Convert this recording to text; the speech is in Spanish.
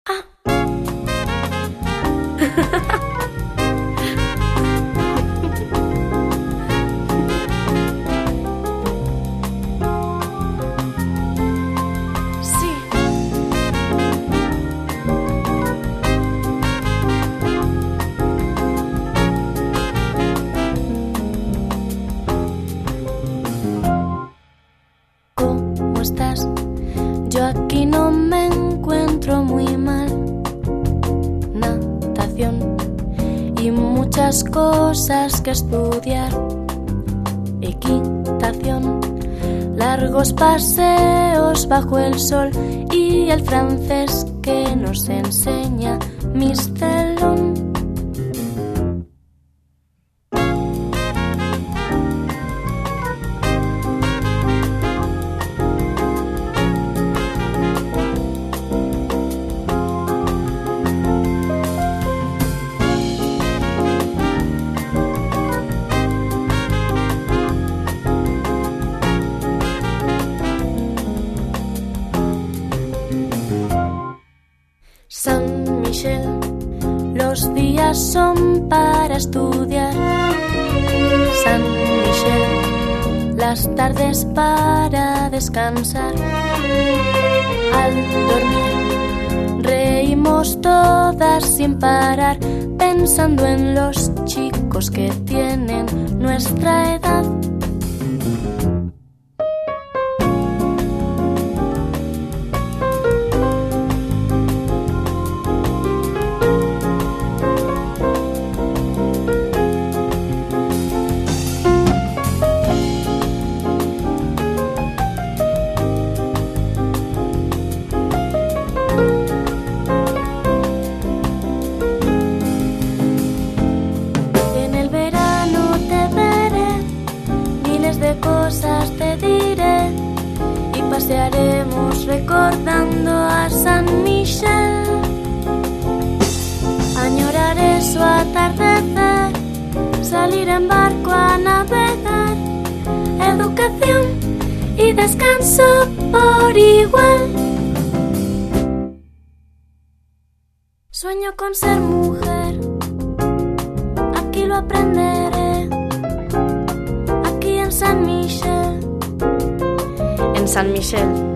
Ah. Sí. ¿Cómo estás? Yo aquí no me encuentro muy mal. Natación y muchas cosas que estudiar. Equitación, largos paseos bajo el sol y el francés que nos enseña Mistelón. San Michel, los días son para estudiar. San Michel, las tardes para descansar. Al dormir, reímos todas sin parar, pensando en los chicos que tienen nuestra edad. Cosas te diré y pasearemos recordando a San Michel. Añoraré su atardecer, salir en barco a navegar, educación y descanso por igual. Sueño con ser mujer, aquí lo aprenderé. San Michel. En San Michel